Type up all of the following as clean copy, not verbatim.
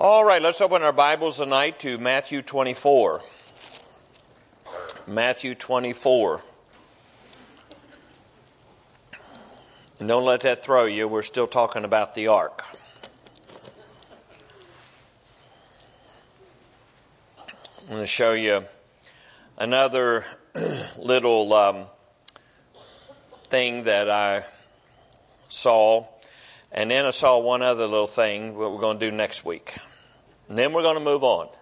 All right, let's open our Bibles tonight to Matthew 24. Matthew 24. And don't let that throw you. We're still talking about the ark. I'm going to show you another little thing that I saw. And then I saw one other little thing what we're going to do next week. And then we're going to move on.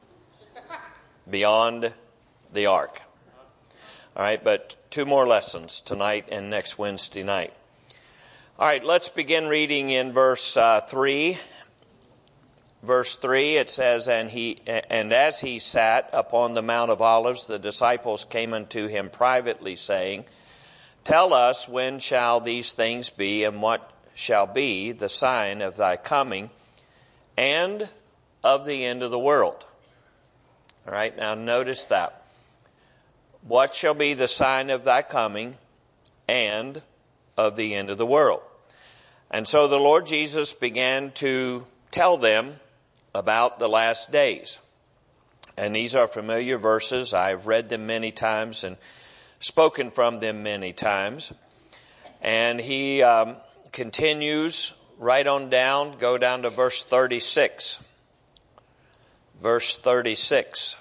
Beyond the ark. All right, but two more lessons tonight and next Wednesday night. All right, let's begin reading in verse 3. Verse 3, it says, And as he sat upon the Mount of Olives, the disciples came unto him privately, saying, Tell us, when shall these things be, and what shall be the sign of thy coming and of the end of the world? All right, now notice that. What shall be the sign of thy coming and of the end of the world? And so the Lord Jesus began to tell them about the last days. And these are familiar verses. I've read them many times and spoken from them many times. And he continues right on down, go down to verse 36. Verse 36.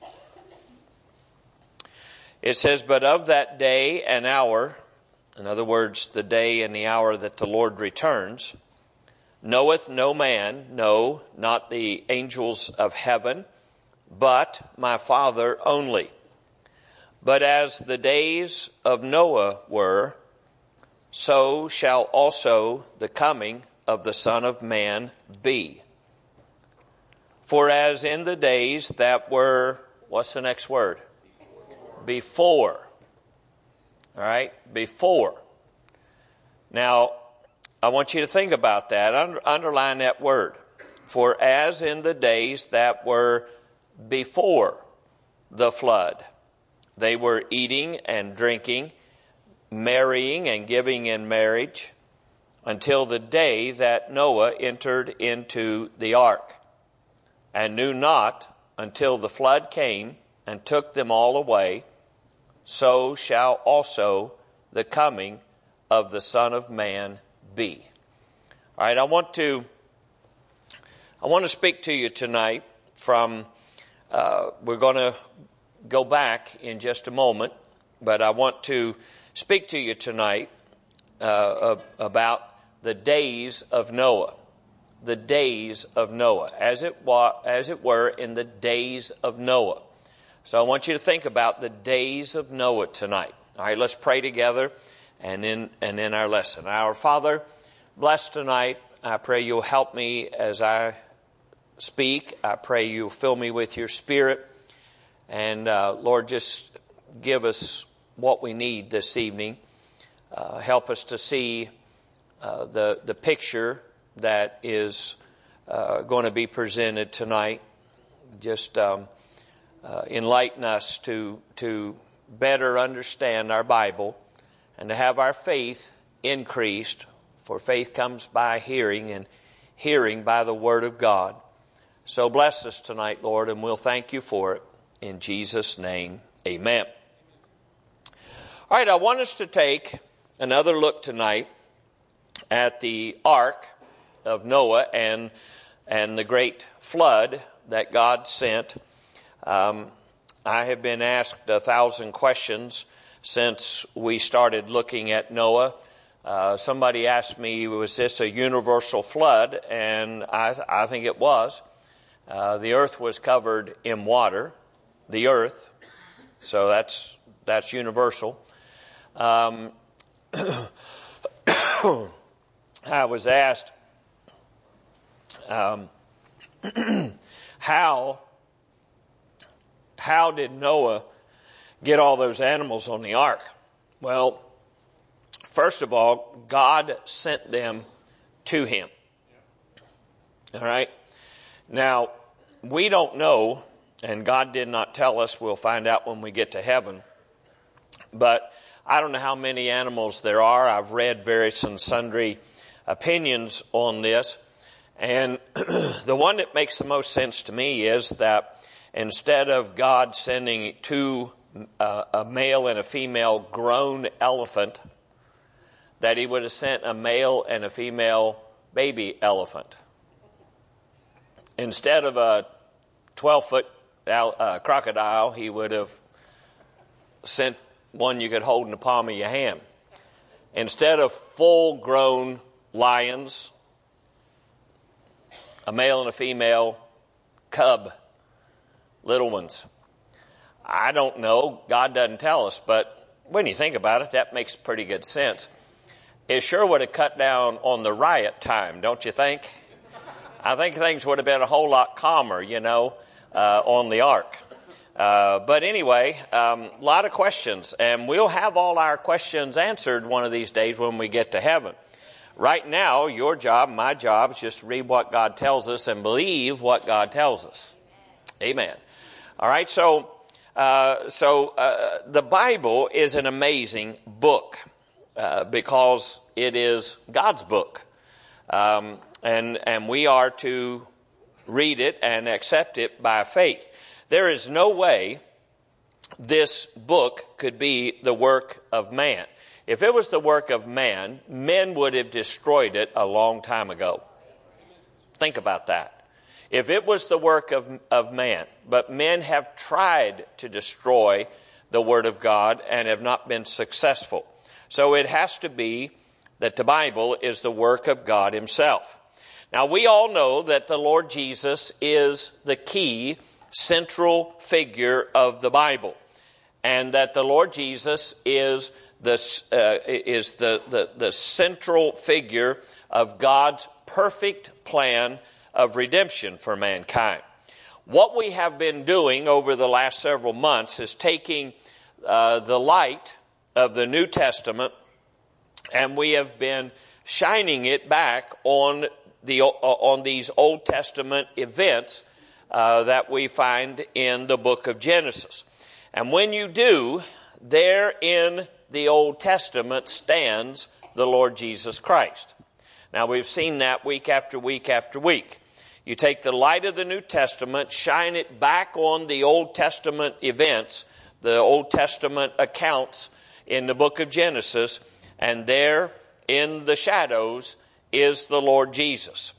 It says, But of that day and hour, in other words, the day and the hour that the Lord returns, knoweth no man, no, not the angels of heaven, but my Father only. But as the days of Noah were, so shall also the coming of the Son of Man be. For as in the days that were, what's the next word? Before. All right, before. Now, I want you to think about that. Underline that word. For as in the days that were before the flood, they were eating and drinking, marrying and giving in marriage, until the day that Noah entered into the ark, and knew not until the flood came and took them all away. So shall also the coming of the Son of Man be. All right, I want to speak to you tonight from, we're going to go back in just a moment, but I want to speak to you tonight about the days of Noah. The days of Noah, as it were in the days of Noah. So I want you to think about the days of Noah tonight. All right, let's pray together and in our lesson. Our Father, bless tonight. I pray you'll help me as I speak. I pray you'll fill me with your Spirit. And Lord, just give us what we need this evening. Help us to see the picture that is going to be presented tonight. Just enlighten us to better understand our Bible and to have our faith increased. For faith comes by hearing, and hearing by the Word of God. So bless us tonight, Lord, and we'll thank you for it. In Jesus' name, amen. All right, I want us to take another look tonight at the ark of Noah and the great flood that God sent. I have been asked 1,000 questions since we started looking at Noah. Somebody asked me, was this a universal flood? And I think it was. The earth was covered in water. The earth. So that's universal. I was asked how did Noah get all those animals on the ark? Well, first of all, God sent them to him. All right? Now, we don't know, and God did not tell us. We'll find out when we get to heaven. But I don't know how many animals there are. I've read various and sundry opinions on this. And the one that makes the most sense to me is that instead of God sending two, a male and a female grown elephant, that he would have sent a male and a female baby elephant. Instead of a 12-foot crocodile, he would have sent one you could hold in the palm of your hand. Instead of full-grown lions, a male and a female cub, little ones. I don't know. God doesn't tell us, but when you think about it, that makes pretty good sense. It sure would have cut down on the riot time, don't you think? I think things would have been a whole lot calmer, on the ark. But anyway, a lot of questions, and we'll have all our questions answered one of these days when we get to heaven. Right now, your job, my job, is just read what God tells us and believe what God tells us. Amen. All right, so the Bible is an amazing book because it is God's book. And we are to read it and accept it by faith. There is no way this book could be the work of man. If it was the work of man, men would have destroyed it a long time ago. Think about that. If it was the work of man, but men have tried to destroy the Word of God and have not been successful. So it has to be that the Bible is the work of God Himself. Now, we all know that the Lord Jesus is the key central figure of the Bible, and that the Lord Jesus is the central figure of God's perfect plan of redemption for mankind. What we have been doing over the last several months is taking the light of the New Testament, and we have been shining it back on these Old Testament events that we find in the book of Genesis. And when you do, there in the Old Testament stands the Lord Jesus Christ. Now, we've seen that week after week after week. You take the light of the New Testament, shine it back on the Old Testament events, the Old Testament accounts in the book of Genesis, and there in the shadows is the Lord Jesus.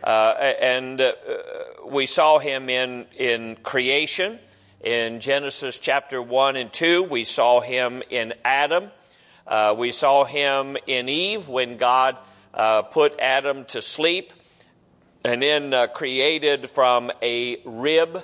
We saw Him in creation. In Genesis chapter 1 and 2, we saw Him in Adam. We saw Him in Eve when God put Adam to sleep and then created from a rib.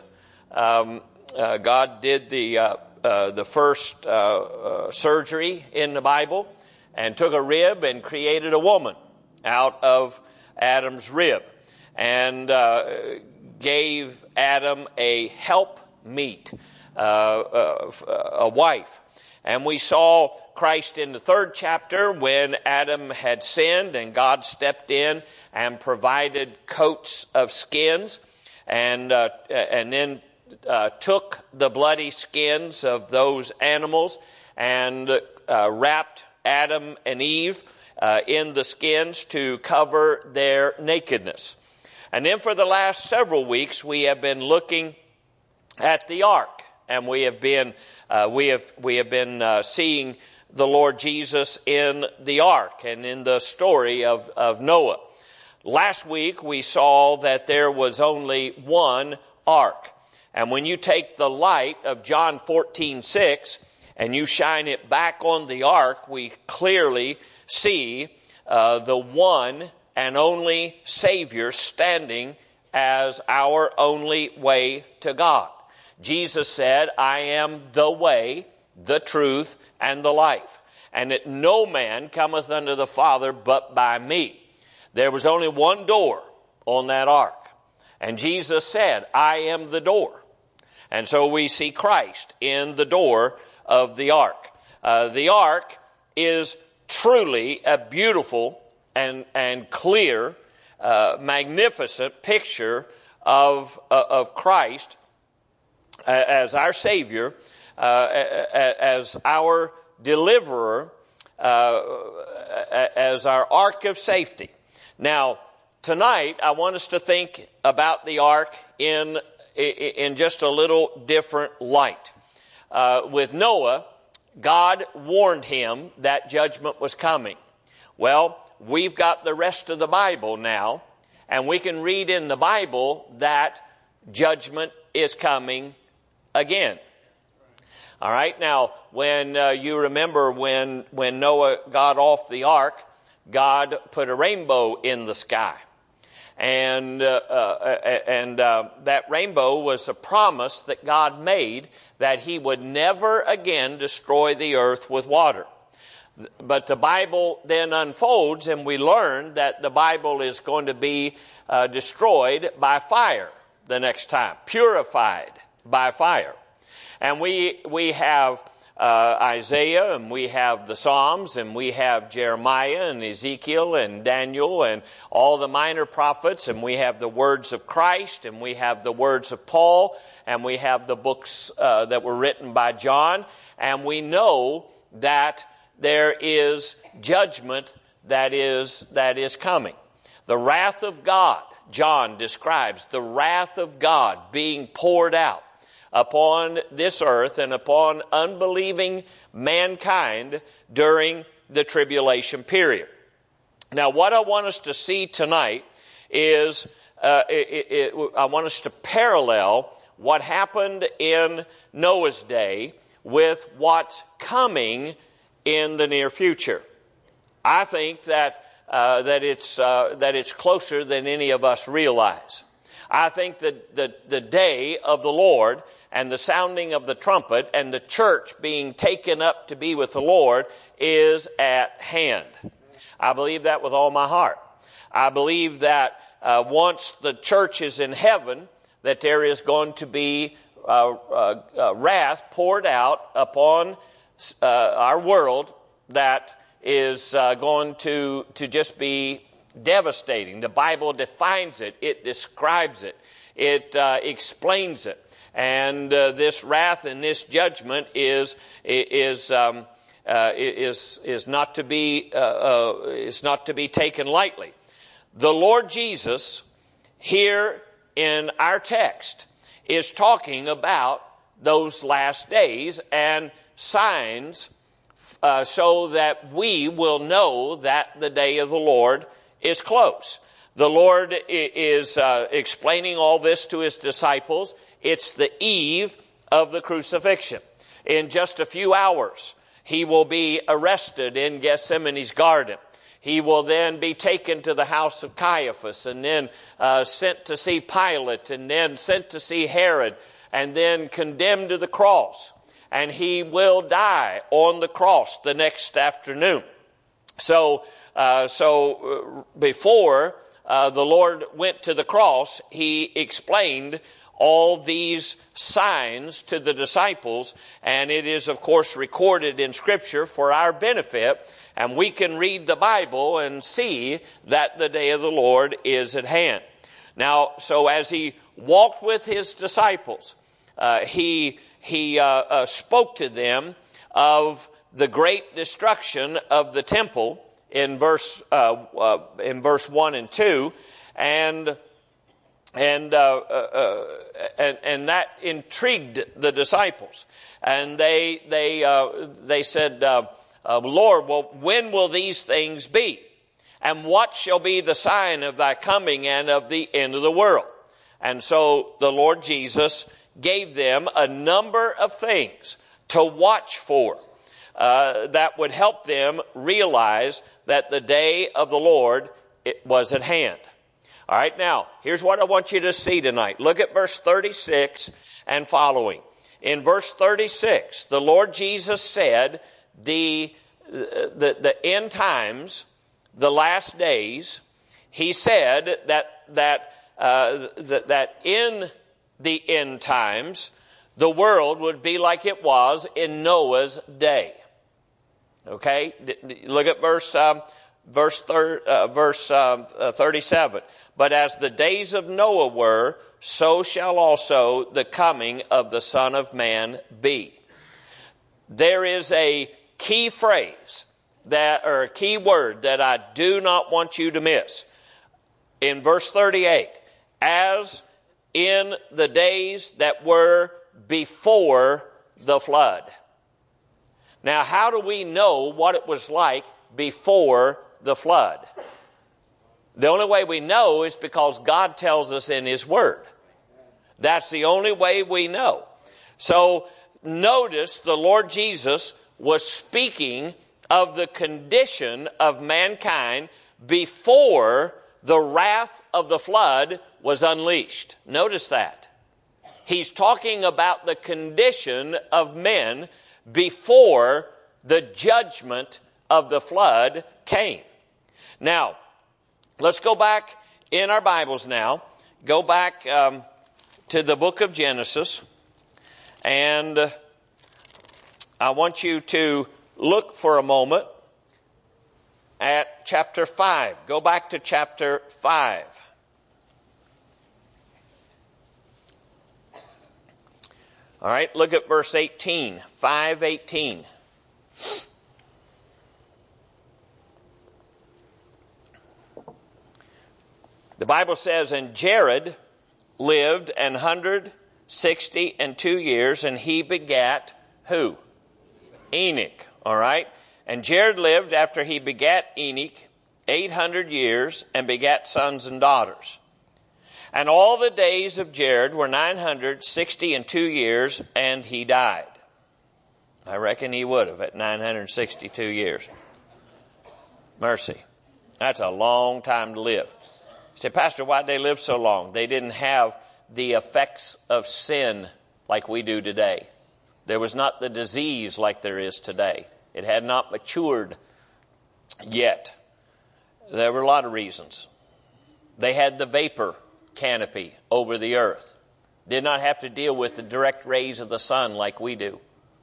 God did the first surgery in the Bible and took a rib and created a woman out of Adam's rib and gave Adam a helpmeet, a wife. And we saw Christ in the third chapter when Adam had sinned and God stepped in and provided coats of skins and then took the bloody skins of those animals and wrapped Adam and Eve in the skins to cover their nakedness. And then for the last several weeks, we have been looking at the ark, and we have been seeing the Lord Jesus in the ark and in the story of Noah. Last week, we saw that there was only one ark. And when you take the light of John 14:6 and you shine it back on the ark, we clearly see the one and only Savior standing as our only way to God. Jesus said, I am the way, the truth, and the life, and that no man cometh unto the Father but by me. There was only one door on that ark, and Jesus said, I am the door. And so we see Christ in the door of the ark. The ark is truly a beautiful and clear, magnificent picture of Christ as our Savior, as our deliverer, as our ark of safety. Now, tonight I want us to think about the ark in just a little different light. With Noah, God warned him that judgment was coming. Well, we've got the rest of the Bible now, and we can read in the Bible that judgment is coming again. All right, now, when you remember when Noah got off the ark, God put a rainbow in the sky. And that rainbow was a promise that God made that he would never again destroy the earth with water. But the Bible then unfolds, and we learn that the Bible is going to be destroyed by fire the next time, purified by fire. And we have Isaiah, and we have the Psalms, and we have Jeremiah and Ezekiel and Daniel and all the minor prophets, and we have the words of Christ, and we have the words of Paul, and we have the books that were written by John, and we know that there is judgment that is coming. The wrath of God, John describes the wrath of God being poured out upon this earth and upon unbelieving mankind during the tribulation period. Now, what I want us to see tonight is I want us to parallel what happened in Noah's day with what's coming in the near future. I think that it's closer than any of us realize. I think that the day of the Lord and the sounding of the trumpet and the church being taken up to be with the Lord is at hand. I believe that with all my heart. I believe that once the church is in heaven, that there is going to be wrath poured out upon our world that is going to just be devastating. The Bible defines it. It describes it. It explains it. And this wrath and this judgment is not to be taken lightly. The Lord Jesus here in our text is talking about those last days and signs so that we will know that the day of the Lord is close. The Lord is explaining all this to his disciples. It's the eve of the crucifixion. In just a few hours, he will be arrested in Gethsemane's garden. He will then be taken to the house of Caiaphas and then sent to see Pilate and then sent to see Herod and then condemned to the cross. And he will die on the cross the next afternoon. So before the Lord went to the cross, he explained all these signs to the disciples, and it is, of course, recorded in Scripture for our benefit, and we can read the Bible and see that the day of the Lord is at hand. Now, so as he walked with his disciples, he spoke to them of the great destruction of the temple in verse 1 and 2, and that intrigued the disciples, and they said, Lord, well, when will these things be? And what shall be the sign of thy coming and of the end of the world? And so the Lord Jesus gave them a number of things to watch for that would help them realize that the day of the Lord was at hand. All right, now, here's what I want you to see tonight. Look at verse 36 and following. In verse 36, the Lord Jesus said the end times, the last days, he said that in the end times, the world would be like it was in Noah's day. Okay? Look at verse 37. But as the days of Noah were, so shall also the coming of the Son of Man be. There is a key phrase or a key word that I do not want you to miss. in verse 38, as in the days that were before the flood. Now, how do we know what it was like before the flood? The only way we know is because God tells us in His Word. That's the only way we know. So notice the Lord Jesus was speaking of the condition of mankind before the wrath of the flood was unleashed. Notice that. He's talking about the condition of men before the judgment of the flood came. Now, let's go back in our Bibles now. Go back to the book of Genesis. And I want you to look for a moment at chapter 5. Go back to chapter 5. All right, look at verse 18, 5:18. The Bible says, and Jared lived 162 years, and he begat who? Enoch, all right? And Jared lived after he begat Enoch 800 years and begat sons and daughters. And all the days of Jared were 962 years, and he died. I reckon he would have at 962 years. Mercy. That's a long time to live. You say, Pastor, why did they live so long? They didn't have the effects of sin like we do today. There was not the disease like there is today. It had not matured yet. There were a lot of reasons. They had the vapor canopy over the earth. Did not have to deal with the direct rays of the sun like we do.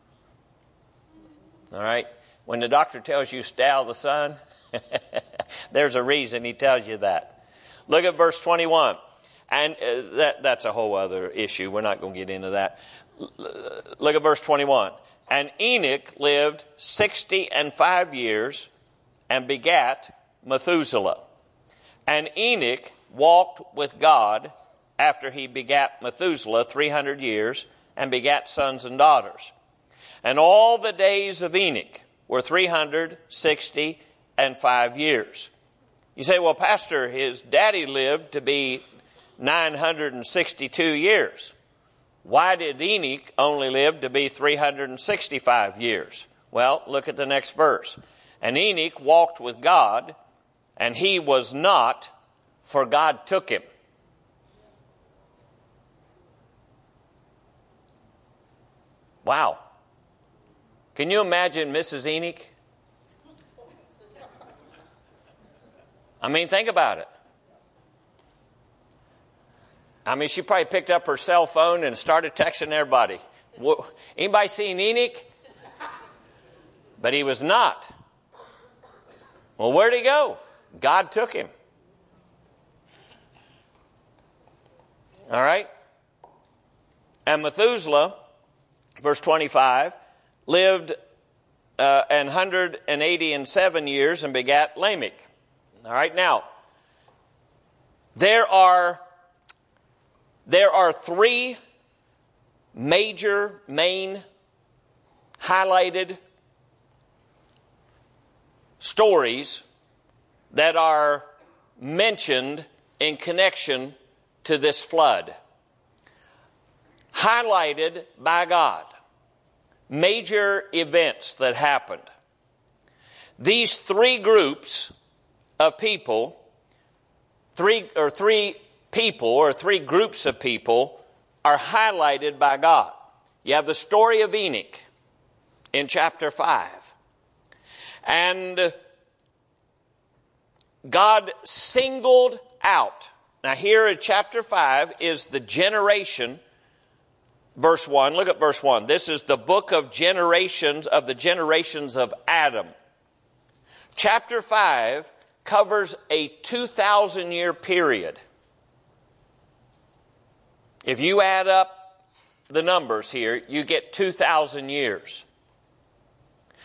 All right? When the doctor tells you stay out of the sun, there's a reason he tells you that. Look at verse 21. And that's a whole other issue. We're not going to get into that. Look at verse 21. And Enoch lived 65 years and begat Methuselah. And Enoch walked with God after he begat Methuselah 300 years and begat sons and daughters. And all the days of Enoch were 365 years. You say, well, Pastor, his daddy lived to be 962 years. Why did Enoch only live to be 365 years? Well, look at the next verse. And Enoch walked with God, and he was not, for God took him. Wow. Can you imagine Mrs. Enoch? I mean, think about it. I mean, she probably picked up her cell phone and started texting everybody. Anybody seen Enoch? But he was not. Well, where'd he go? God took him. All right? And Methuselah, verse 25, lived 187 years and begat Lamech. All right, now, there are three main highlighted stories that are mentioned in connection to this flood. Highlighted by God. Major events that happened. These three groups of people, three groups of people are highlighted by God. You have the story of Enoch in chapter 5. And God singled out. Now here in chapter 5 is the generation, verse 1. Look at verse 1. This is the book of generations, of the generations of Adam. Chapter 5 covers a 2,000-year period. If you add up the numbers here, you get 2,000 years.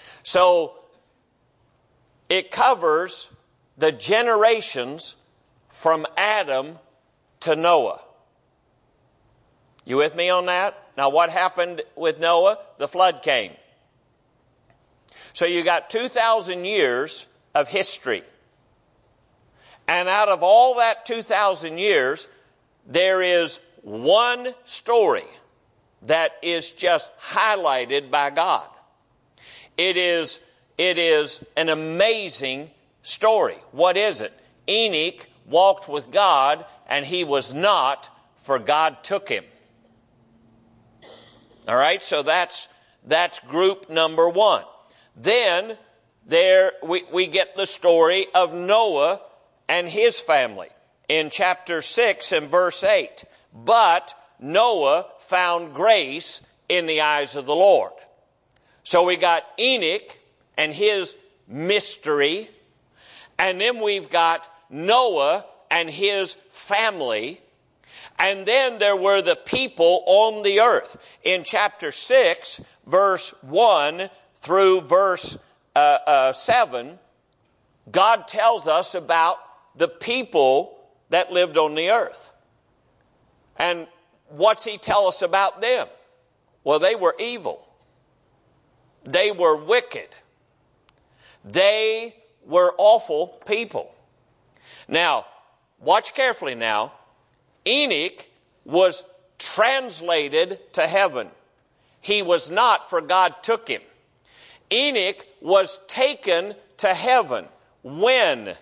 So it covers the generations from Adam to Noah. You with me on that? Now what happened with Noah? The flood came. So you got 2,000 years of history. And out of all that 2,000 years, there is one story that is just highlighted by God. It is an amazing story. What is it? Enoch walked with God, and he was not, for God took him. All right, so that's group number one. Then we get the story of Noah and his family in chapter 6 and verse 8. But Noah found grace in the eyes of the Lord. So we got Enoch and his mystery, and then we've got Noah and his family, and then there were the people on the earth. In chapter 6, verse 1 through verse 7, God tells us about the people that lived on the earth. And what's he tell us about them? Well, they were evil. They were wicked. They were awful people. Now, watch carefully now. Enoch was translated to heaven. He was not, for God took him. Enoch was taken to heaven. When?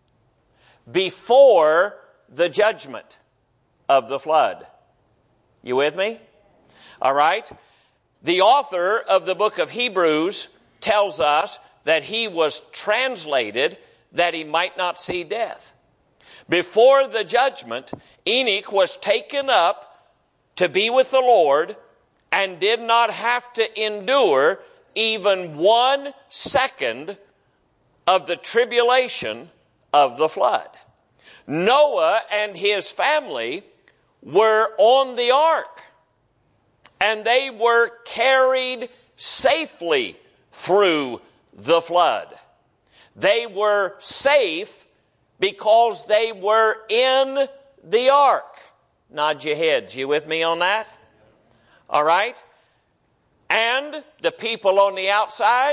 Before the judgment of the flood. You with me? All right. The author of the book of Hebrews tells us that he was translated that he might not see death. Before the judgment, Enoch was taken up to be with the Lord and did not have to endure even 1 second of the tribulation of the flood. Noah and his family were on the ark, and they were carried safely through the flood. They were safe because they were in the ark. Nod your heads. You with me on that? All right. And the people on the outside,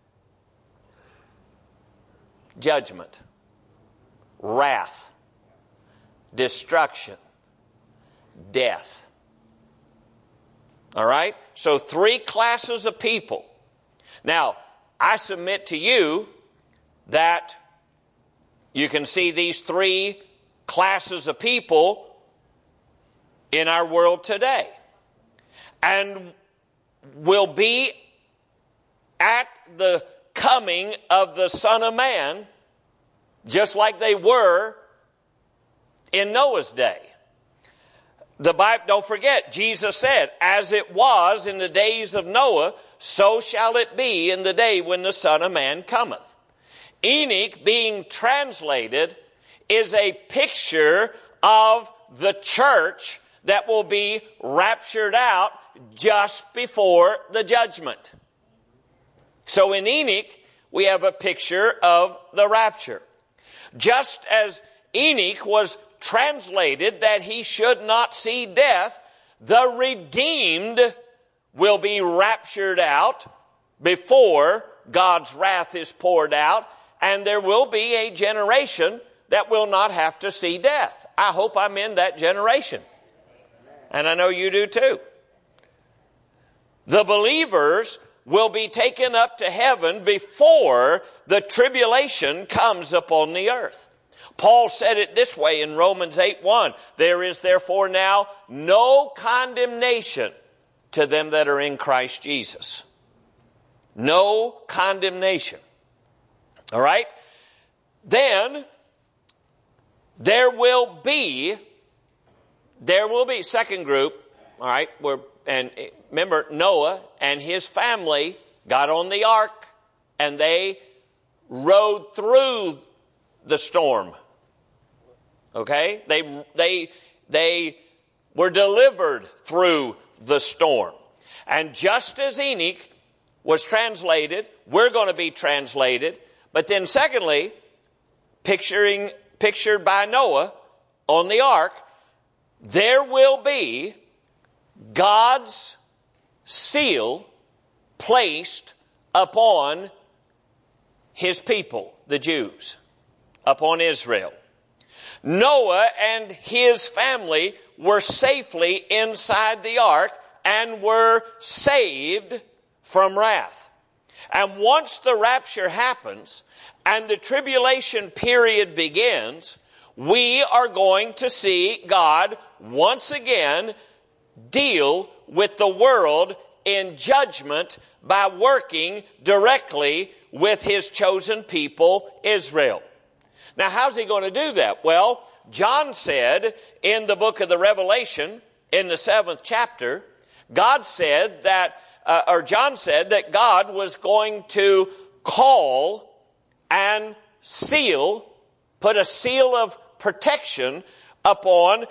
judgment, wrath, destruction, death. All right? So 3 classes of people. Now, I submit to you that you can see these 3 classes of people in our world today. And will be at the coming of the Son of Man, just like they were in Noah's day. The Bible, don't forget, Jesus said, as it was in the days of Noah, so shall it be in the day when the Son of Man cometh. Enoch, being translated, is a picture of the church that will be raptured out just before the judgment. So in Enoch, we have a picture of the rapture. Just as Enoch was translated that he should not see death, the redeemed will be raptured out before God's wrath is poured out, and there will be a generation that will not have to see death. I hope I'm in that generation. And I know you do too. The believers will be taken up to heaven before the tribulation comes upon the earth. Paul said it this way in Romans 8:1. There is therefore now no condemnation to them that are in Christ Jesus. No condemnation. All right? Then there will be second group. All right? And remember, Noah and his family got on the ark and they rode through the storm. Okay? They were delivered through the storm. And just as Enoch was translated, we're going to be translated. But then secondly, picturing pictured by Noah on the ark, there will be God's seal placed upon his people, the Jews, upon Israel. Noah and his family were safely inside the ark and were saved from wrath. And once the rapture happens and the tribulation period begins, we are going to see God once again deal with the world in judgment by working directly with his chosen people, Israel. Now, how's he going to do that? Well, John said in the book of the Revelation, in the 7th chapter, John said that God was going to call and seal, put a seal of protection upon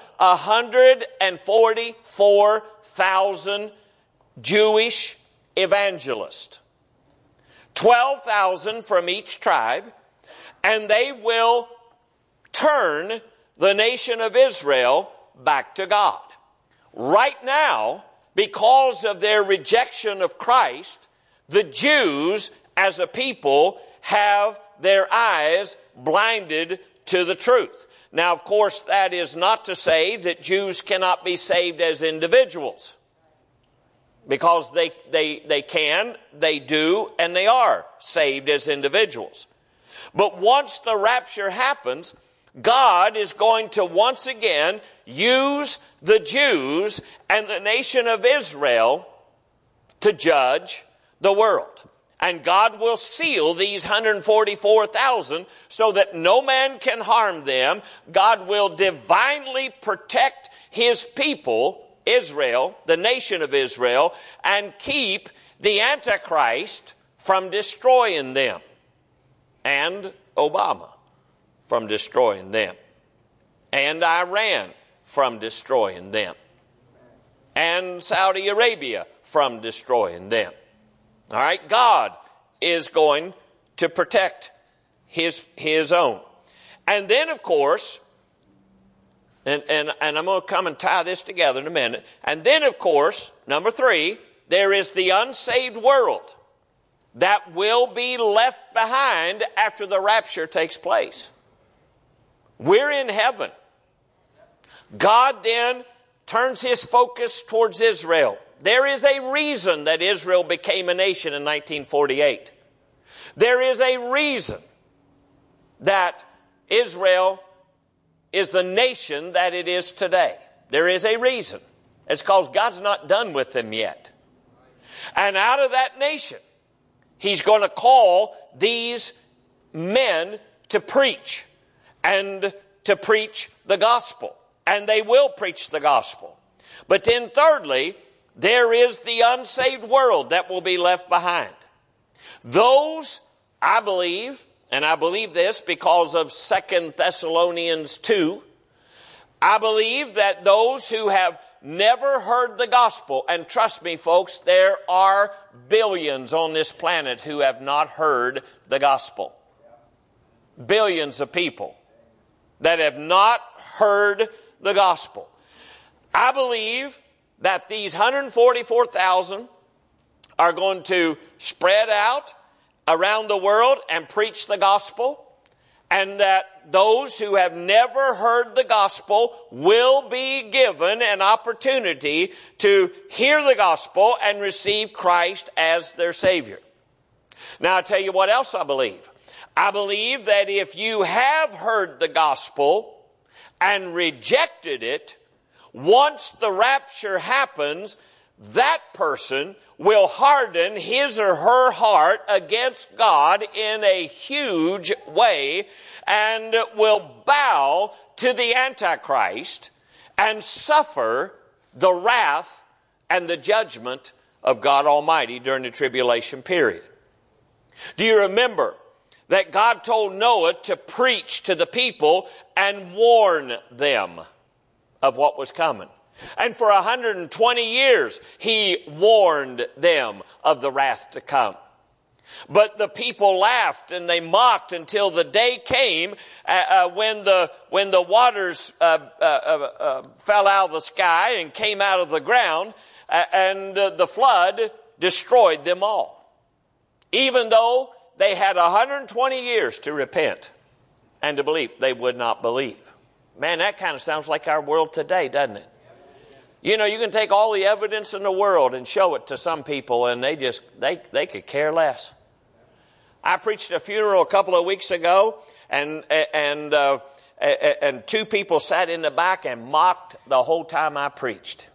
144,000 Jewish evangelists, 12,000 from each tribe, and they will turn the nation of Israel back to God. Right now, because of their rejection of Christ, the Jews as a people have their eyes blinded to the truth. Now, of course, that is not to say that Jews cannot be saved as individuals. Because they can, they do, and they are saved as individuals. But once the rapture happens, God is going to once again use the Jews and the nation of Israel to judge the world. And God will seal these 144,000 so that no man can harm them. God will divinely protect his people, Israel, the nation of Israel, and keep the Antichrist from destroying them. And Obama from destroying them. And Iran from destroying them. And Saudi Arabia from destroying them. All right, God is going to protect his own. And then, of course, and I'm going to come and tie this together in a minute. And then, of course, number 3, there is the unsaved world that will be left behind after the rapture takes place. We're in heaven. God then turns his focus towards Israel. There is a reason that Israel became a nation in 1948. There is a reason that Israel is the nation that it is today. There is a reason. It's because God's not done with them yet. And out of that nation, he's going to call these men to preach and to preach the gospel. And they will preach the gospel. But then thirdly, there is the unsaved world that will be left behind. Those, I believe, and I believe this because of 2 Thessalonians 2, I believe that those who have never heard the gospel, and trust me folks, there are billions on this planet who have not heard the gospel. Billions of people that have not heard the gospel. I believe that these 144,000 are going to spread out around the world and preach the gospel, and that those who have never heard the gospel will be given an opportunity to hear the gospel and receive Christ as their Savior. Now, I'll tell you what else I believe. I believe that if you have heard the gospel and rejected it, once the rapture happens, that person will harden his or her heart against God in a huge way and will bow to the Antichrist and suffer the wrath and the judgment of God Almighty during the tribulation period. Do you remember that God told Noah to preach to the people and warn them of what was coming? And for 120 years, he warned them of the wrath to come. But the people laughed and they mocked until the day came when the waters fell out of the sky and came out of the ground, and the flood destroyed them all. Even though they had 120 years to repent and to believe, they would not believe. Man, that kind of sounds like our world today, doesn't it? You know, you can take all the evidence in the world and show it to some people, and they could care less. I preached a funeral a couple of weeks ago, and two people sat in the back and mocked the whole time I preached.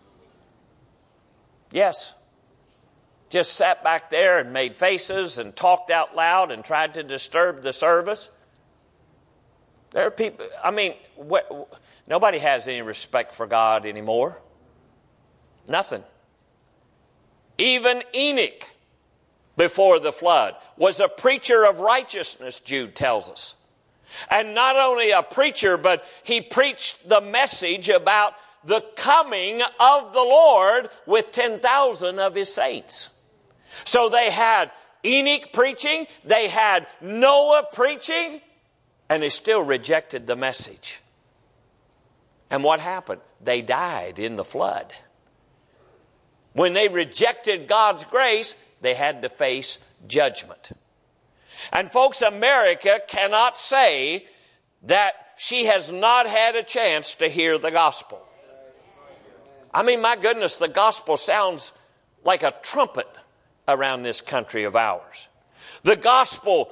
Yes. Just sat back there and made faces and talked out loud and tried to disturb the service. There are people, I mean, nobody has any respect for God anymore. Nothing. Even Enoch, before the flood, was a preacher of righteousness, Jude tells us. And not only a preacher, but he preached the message about the coming of the Lord with 10,000 of his saints. So they had Enoch preaching, they had Noah preaching, and they still rejected the message. And what happened? They died in the flood. When they rejected God's grace, they had to face judgment. And folks, America cannot say that she has not had a chance to hear the gospel. I mean, my goodness, the gospel sounds like a trumpet around this country of ours. The gospel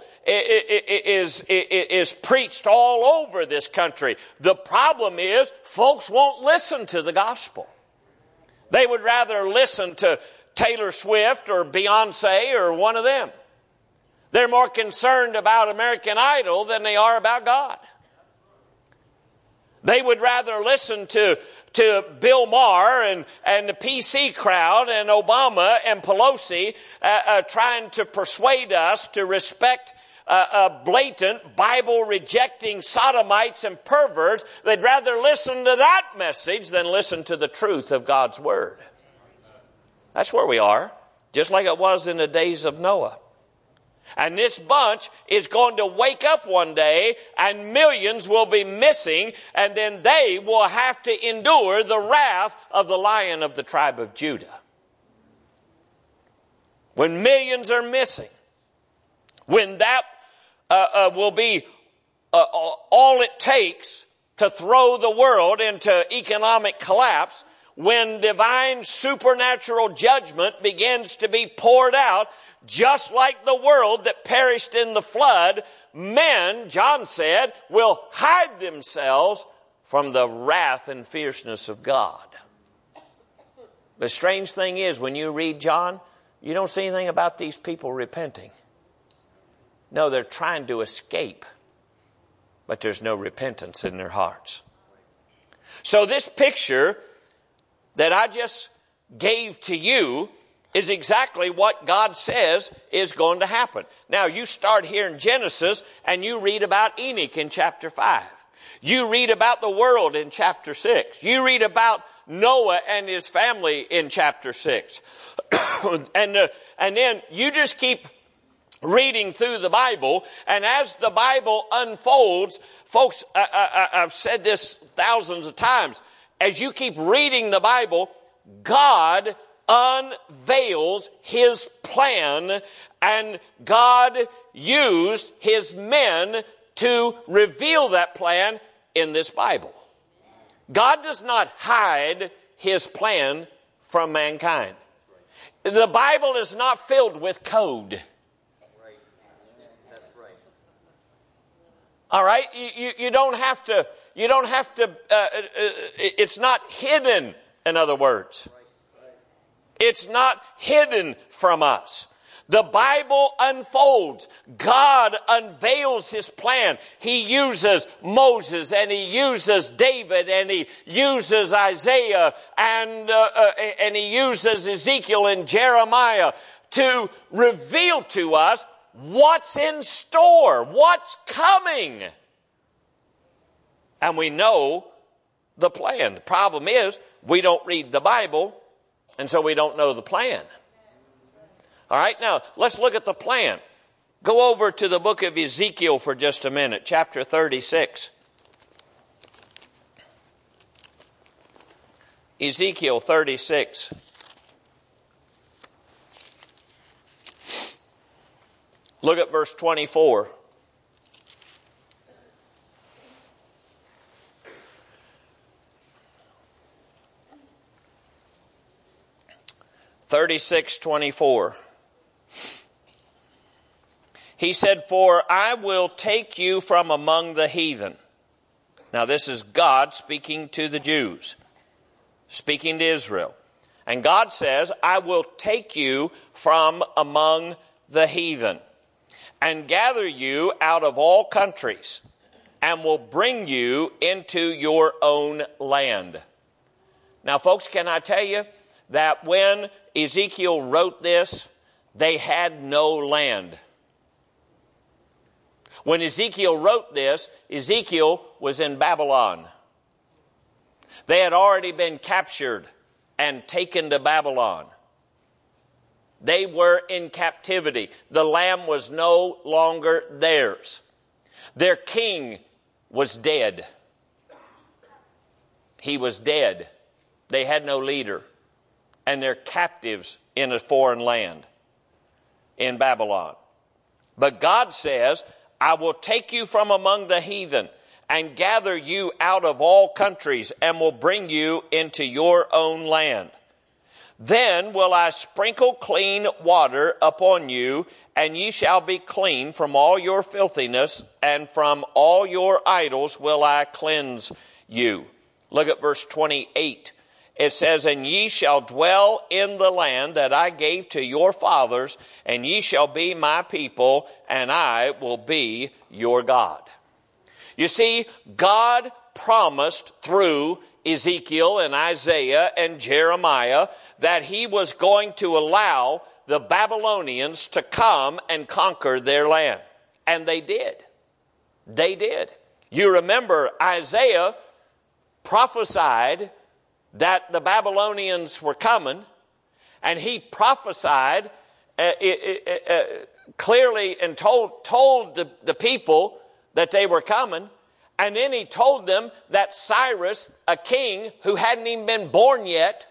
is preached all over this country. The problem is, folks won't listen to the gospel. They would rather listen to Taylor Swift or Beyonce or one of them. They're more concerned about American Idol than they are about God. They would rather listen to Bill Maher and the PC crowd and Obama and Pelosi trying to persuade us to respect blatant Bible-rejecting sodomites and perverts. They'd rather listen to that message than listen to the truth of God's Word. That's where we are, just like it was in the days of Noah. And this bunch is going to wake up one day and millions will be missing, and then they will have to endure the wrath of the Lion of the tribe of Judah. When millions are missing, when that will be all it takes to throw the world into economic collapse, when divine supernatural judgment begins to be poured out, just like the world that perished in the flood, men, John said, will hide themselves from the wrath and fierceness of God. The strange thing is, when you read John, you don't see anything about these people repenting. No, they're trying to escape, but there's no repentance in their hearts. So this picture that I just gave to you is exactly what God says is going to happen. Now, you start here in Genesis and you read about Enoch in chapter 5. You read about the world in chapter 6. You read about Noah and his family in chapter 6. And then you just keep reading through the Bible, and as the Bible unfolds, folks, I've said this thousands of times, as you keep reading the Bible, God unveils His plan, and God used His men to reveal that plan in this Bible. God does not hide His plan from mankind. The Bible is not filled with code. All right, you don't have to. It's not hidden. In other words, it's not hidden from us. The Bible unfolds. God unveils His plan. He uses Moses, and He uses David, and He uses Isaiah, and He uses Ezekiel and Jeremiah to reveal to us what's in store, what's coming. And we know the plan. The problem is we don't read the Bible, and so we don't know the plan. All right, now let's look at the plan. Go over to the book of Ezekiel for just a minute, chapter 36. Ezekiel 36. Look at verse 24. (36:24). He said, "For I will take you from among the heathen." Now this is God speaking to the Jews, speaking to Israel. And God says, "I will take you from among the heathen and gather you out of all countries and will bring you into your own land." Now, folks, can I tell you that when Ezekiel wrote this, they had no land. When Ezekiel wrote this, Ezekiel was in Babylon. They had already been captured and taken to Babylon. They were in captivity. The land was no longer theirs. Their king was dead. He was dead. They had no leader. And they're captives in a foreign land, in Babylon. But God says, "I will take you from among the heathen and gather you out of all countries and will bring you into your own land. Then will I sprinkle clean water upon you, and ye shall be clean from all your filthiness, and from all your idols will I cleanse you." Look at verse 28. It says, "And ye shall dwell in the land that I gave to your fathers, and ye shall be my people, and I will be your God." You see, God promised through Ezekiel and Isaiah and Jeremiah that he was going to allow the Babylonians to come and conquer their land. And they did. They did. You remember Isaiah prophesied that the Babylonians were coming, and he prophesied clearly and told the people that they were coming, and then he told them that Cyrus, a king who hadn't even been born yet,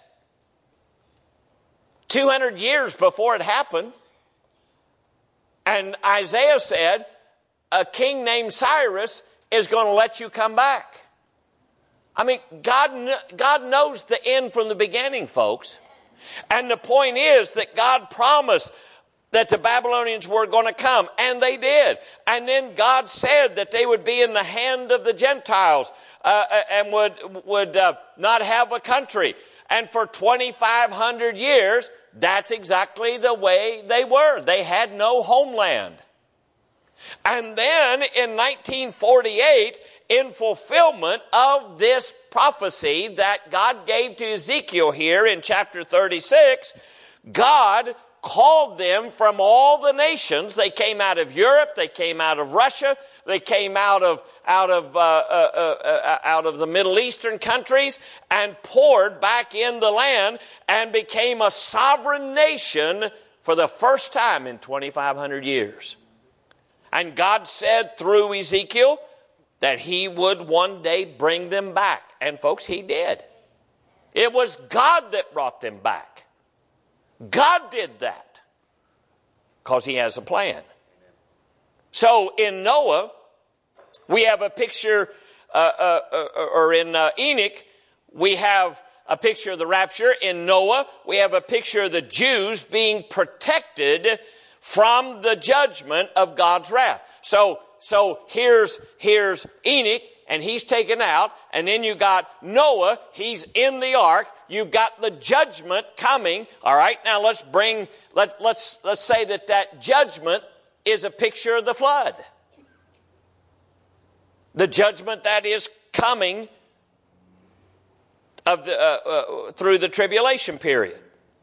200 years before it happened, and Isaiah said, "A king named Cyrus is going to let you come back." I mean, God knows the end from the beginning, folks. And the point is that God promised that the Babylonians were going to come, and they did. And then God said that they would be in the hand of the Gentiles and would not have a country. And for 2,500 years, that's exactly the way they were. They had no homeland. And then in 1948, in fulfillment of this prophecy that God gave to Ezekiel here in chapter 36, God called them from all the nations. They came out of Europe, they came out of Russia, they came out of the Middle Eastern countries, and poured back in the land and became a sovereign nation for the first time in 2,500 years. And God said through Ezekiel that he would one day bring them back. And folks, he did. It was God that brought them back. God did that because he has a plan. So in Noah, we have a picture, or in Enoch, we have a picture of the rapture. In Noah, we have a picture of the Jews being protected from the judgment of God's wrath. So here's Enoch, and he's taken out, and then you got Noah, he's in the ark. You've got the judgment coming. All right, now let's say that judgment is a picture of the flood. The judgment that is coming of through the tribulation period.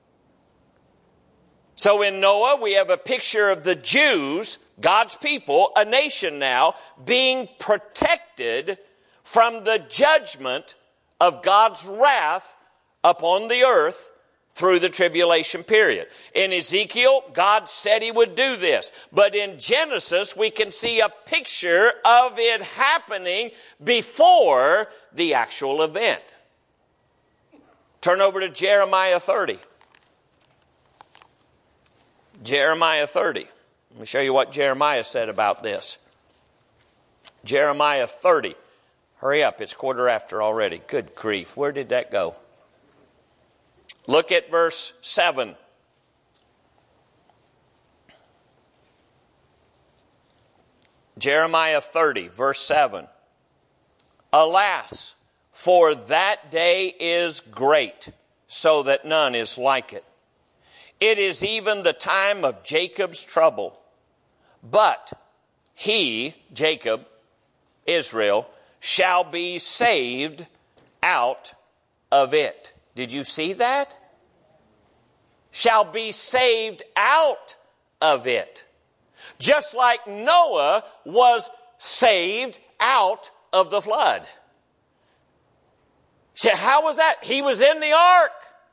So in Noah, we have a picture of the Jews, God's people, a nation now, being protected from the judgment of God's wrath upon the earth through the tribulation period. In Ezekiel, God said he would do this. But in Genesis, we can see a picture of it happening before the actual event. Turn over to Jeremiah 30. Jeremiah 30. Let me show you what Jeremiah said about this. Jeremiah 30. Hurry up, it's 1:15 already. Good grief, where did that go? Look at verse 7. Jeremiah 30, verse 7. Alas, for that day is great, so that none is like it. It is even the time of Jacob's trouble. But he, Jacob, Israel, shall be saved out of it. Did you see that? Shall be saved out of it. Just like Noah was saved out of the flood. So how was that? He was in the ark.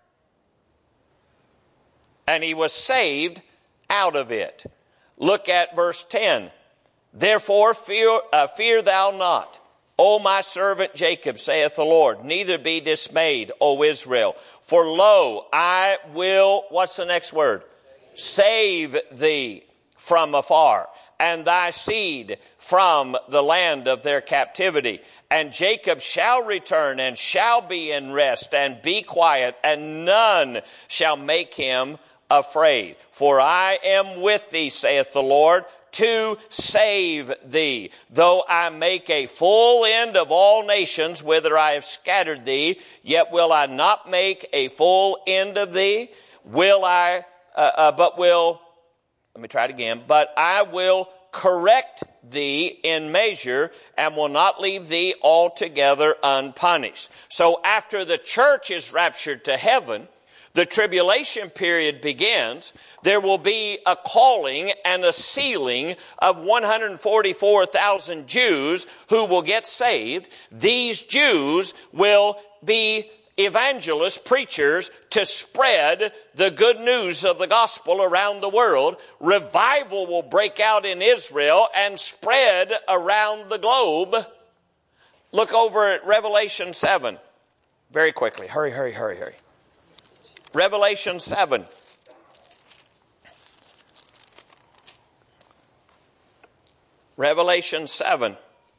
And he was saved out of it. Look at verse 10. Therefore fear thou not, O my servant Jacob, saith the Lord, neither be dismayed, O Israel. For lo, I will, what's the next word? Save thee from afar, and thy seed from the land of their captivity. And Jacob shall return, and shall be in rest, and be quiet, and none shall make him afraid. For I am with thee, saith the Lord, to save thee. Though I make a full end of all nations whither I have scattered thee, yet will I not make a full end of thee. But I will correct thee in measure, and will not leave thee altogether unpunished. So after the church is raptured to heaven, the tribulation period begins. There will be a calling and a sealing of 144,000 Jews who will get saved. These Jews will be evangelists, preachers, to spread the good news of the gospel around the world. Revival will break out in Israel and spread around the globe. Look over at Revelation 7. Very quickly. Hurry. Revelation 7. Revelation 7.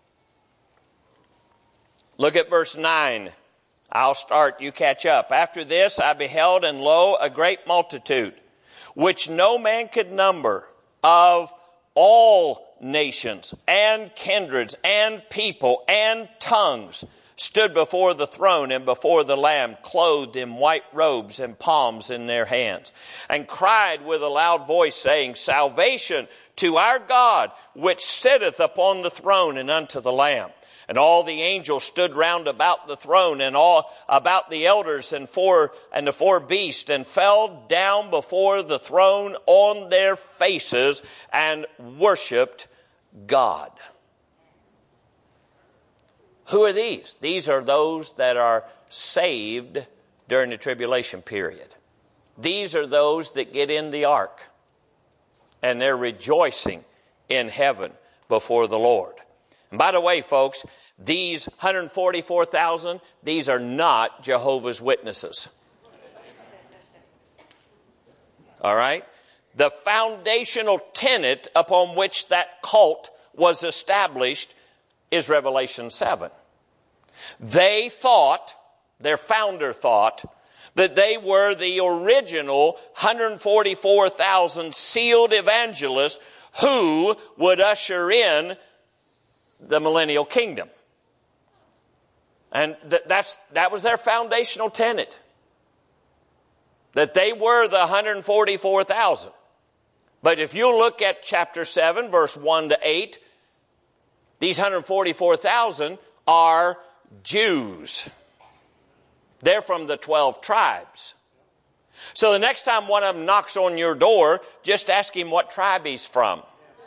Look at verse 9. I'll start, you catch up. After this I beheld, and lo, a great multitude, which no man could number, of all nations, and kindreds, and people, and tongues, stood before the throne and before the Lamb, clothed in white robes and palms in their hands, and cried with a loud voice, saying, Salvation to our God, which sitteth upon the throne, and unto the Lamb. And all the angels stood round about the throne, and all about the elders and the four beasts, and fell down before the throne on their faces, and worshipped God. Who are these? These are those that are saved during the tribulation period. These are those that get in the ark, and they're rejoicing in heaven before the Lord. And by the way, folks, these 144,000, these are not Jehovah's Witnesses. All right? The foundational tenet upon which that cult was established is Revelation 7. They thought, their founder thought, that they were the original 144,000 sealed evangelists who would usher in the millennial kingdom. And that was their foundational tenet. That they were the 144,000. But if you look at chapter 7, verse 1 to 8, these 144,000 are Jews. They're from the 12 tribes. So the next time one of them knocks on your door, just ask him what tribe he's from.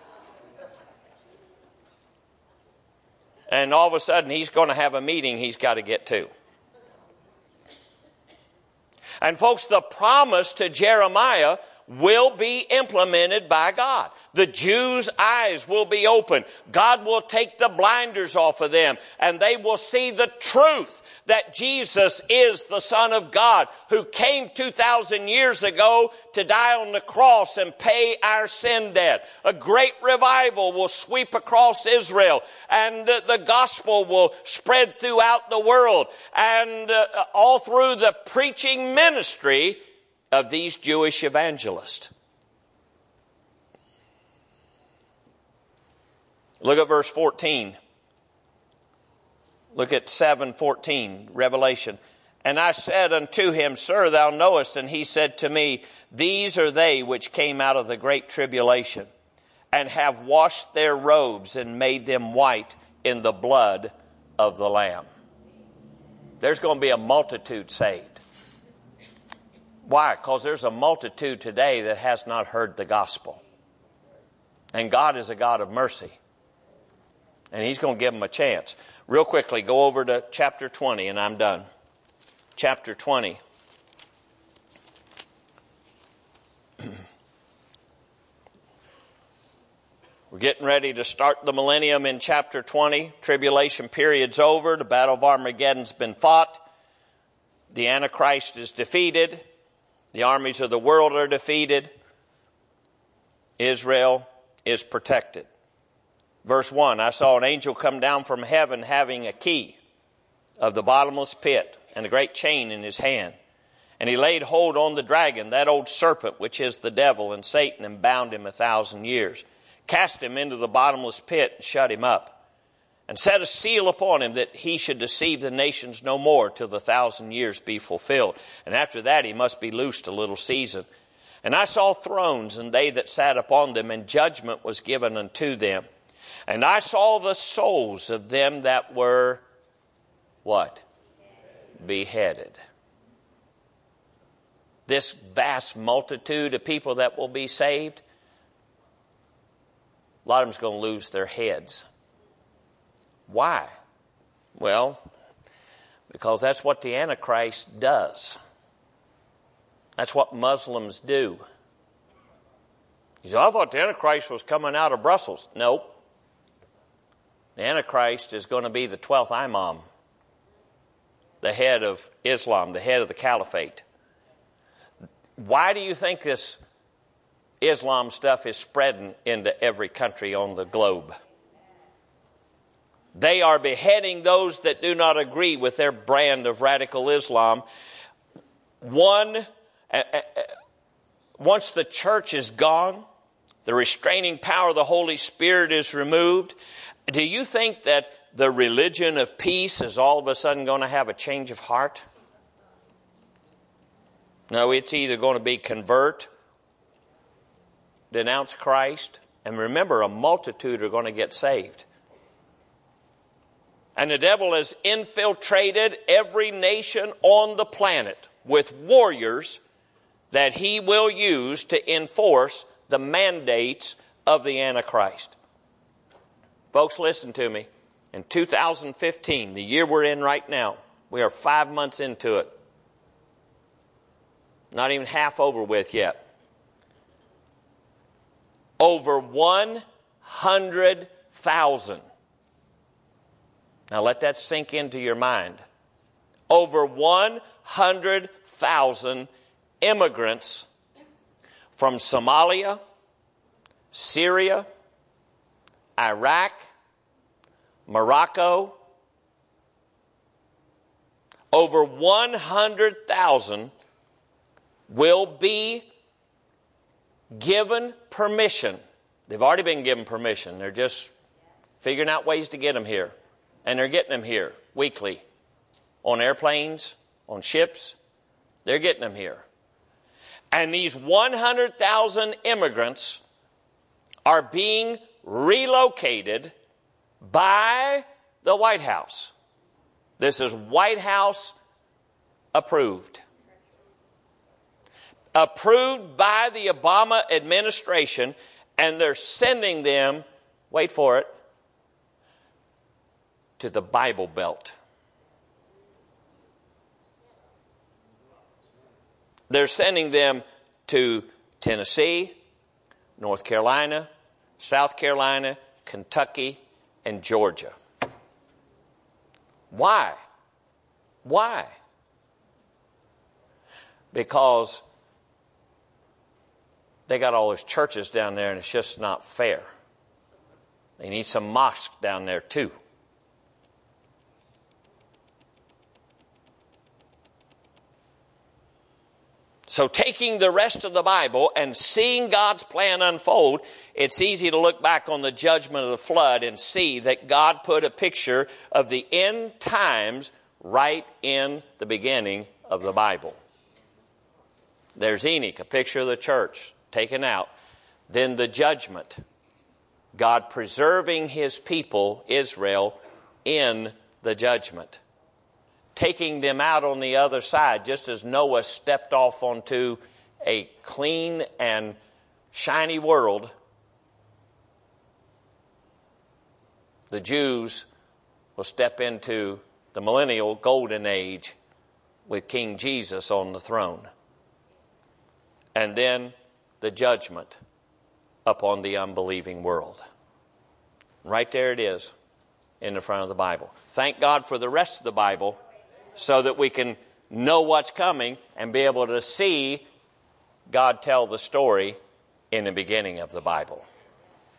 And all of a sudden he's going to have a meeting he's got to get to. And folks, the promise to Jeremiah will be implemented by God. The Jews' eyes will be open. God will take the blinders off of them, and they will see the truth that Jesus is the Son of God, who came 2,000 years ago to die on the cross and pay our sin debt. A great revival will sweep across Israel, and the gospel will spread throughout the world, and all through the preaching ministry of these Jewish evangelists. Look at verse 14. Look at 7:14, Revelation. And I said unto him, Sir, thou knowest. And he said to me, These are they which came out of the great tribulation, and have washed their robes and made them white in the blood of the Lamb. There's going to be a multitude saved. Why? Because there's a multitude today that has not heard the gospel. And God is a God of mercy. And He's going to give them a chance. Real quickly, go over to chapter 20, and I'm done. Chapter 20. We're getting ready to start the millennium in chapter 20. Tribulation period's over. The Battle of Armageddon's been fought. The Antichrist is defeated. The armies of the world are defeated. Israel is protected. Verse 1, I saw an angel come down from heaven having a key of the bottomless pit and a great chain in his hand. And he laid hold on the dragon, that old serpent, which is the devil and Satan, and bound him 1,000 years. Cast him into the bottomless pit and shut him up. And set a seal upon him that he should deceive the nations no more till the 1,000 years be fulfilled. And after that he must be loosed a little season. And I saw thrones, and they that sat upon them, and judgment was given unto them. And I saw the souls of them that were, what? Beheaded. This vast multitude of people that will be saved, a lot of them's going to lose their heads. Why? Well, because that's what the Antichrist does. That's what Muslims do. He said, I thought the Antichrist was coming out of Brussels. Nope. The Antichrist is going to be the 12th Imam, the head of Islam, the head of the Caliphate. Why do you think this Islam stuff is spreading into every country on the globe? They are beheading those that do not agree with their brand of radical Islam. Once the church is gone, the restraining power of the Holy Spirit is removed. Do you think that the religion of peace is all of a sudden going to have a change of heart? No, it's either going to be convert, denounce Christ, and remember, a multitude are going to get saved. And the devil has infiltrated every nation on the planet with warriors that he will use to enforce the mandates of the Antichrist. Folks, listen to me. In 2015, the year we're in right now, we are 5 months into it. Not even half over with yet. Over 100,000. Now let that sink into your mind. Over 100,000 immigrants from Somalia, Syria, Iraq, Morocco. Over 100,000 will be given permission. They've already been given permission. They're just figuring out ways to get them here. And they're getting them here weekly. On airplanes, on ships. They're getting them here. And these 100,000 immigrants are being relocated by the White House. This is White House approved. Approved by the Obama administration, and they're sending them, wait for it, to the Bible Belt. They're sending them to Tennessee, North Carolina, South Carolina, Kentucky, and Georgia. Why? Why? Because they got all those churches down there and it's just not fair. They need some mosques down there too. So taking the rest of the Bible and seeing God's plan unfold, it's easy to look back on the judgment of the flood and see that God put a picture of the end times right in the beginning of the Bible. There's Enoch, a picture of the church taken out. Then the judgment. God preserving his people, Israel, in the judgment. Taking them out on the other side, just as Noah stepped off onto a clean and shiny world. The Jews will step into the millennial golden age with King Jesus on the throne. And then the judgment upon the unbelieving world. Right there it is in the front of the Bible. Thank God for the rest of the Bible so that we can know what's coming and be able to see God tell the story in the beginning of the Bible.